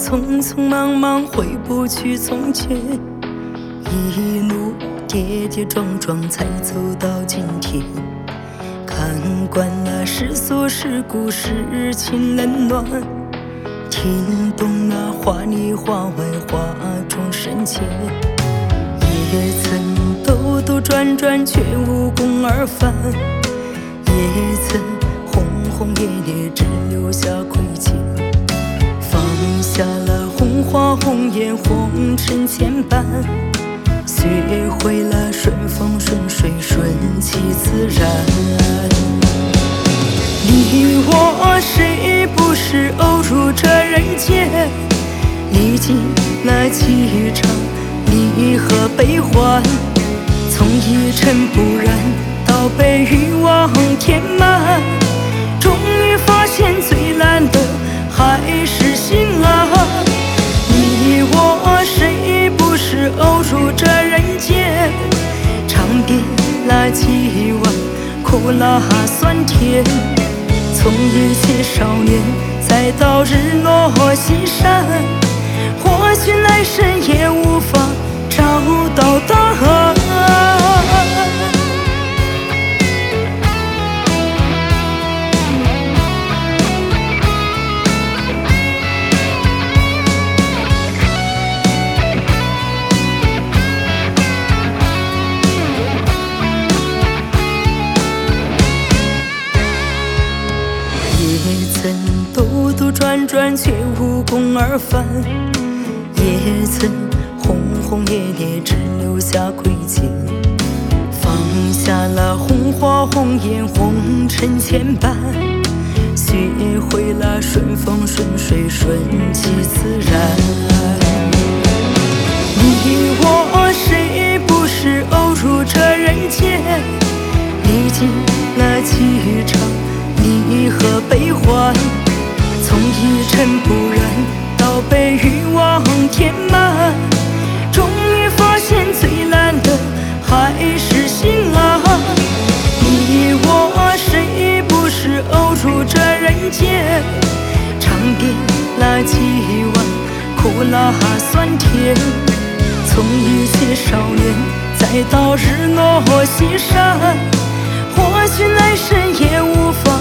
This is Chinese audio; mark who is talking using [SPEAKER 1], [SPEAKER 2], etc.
[SPEAKER 1] 匆匆忙忙回不去从前，一路跌跌撞撞才走到今天。看惯了世俗世故世情冷暖，听懂那话里话外话中深浅。也曾兜兜转转却无功而返，也曾轰轰烈烈只留下亏欠。放下了红花红颜红尘牵绊，学会了顺风顺水顺其自然。你我谁不是偶入这人间，历经了几场离合悲欢，从一尘不染到被欲望填满，终于发现最难的还是心啊。你我谁不是偶入这人间，尝遍了几碗苦辣酸甜，从一切少年再到日落西山，或许来生也无法找到答案。也曾兜兜转转却无功而返，也曾轰轰烈烈只留下亏欠。放下了红花红颜红尘牵绊，学会了顺风顺水顺其自然。你我谁不是偶入这人间，历经了几场离合悲欢，从一尘不染到被欲望填满，终于发现最难的还是心啊。你我谁不是偶入这人间，尝遍了几碗苦辣酸甜，从一切少年再到日落西山，或许来生也无法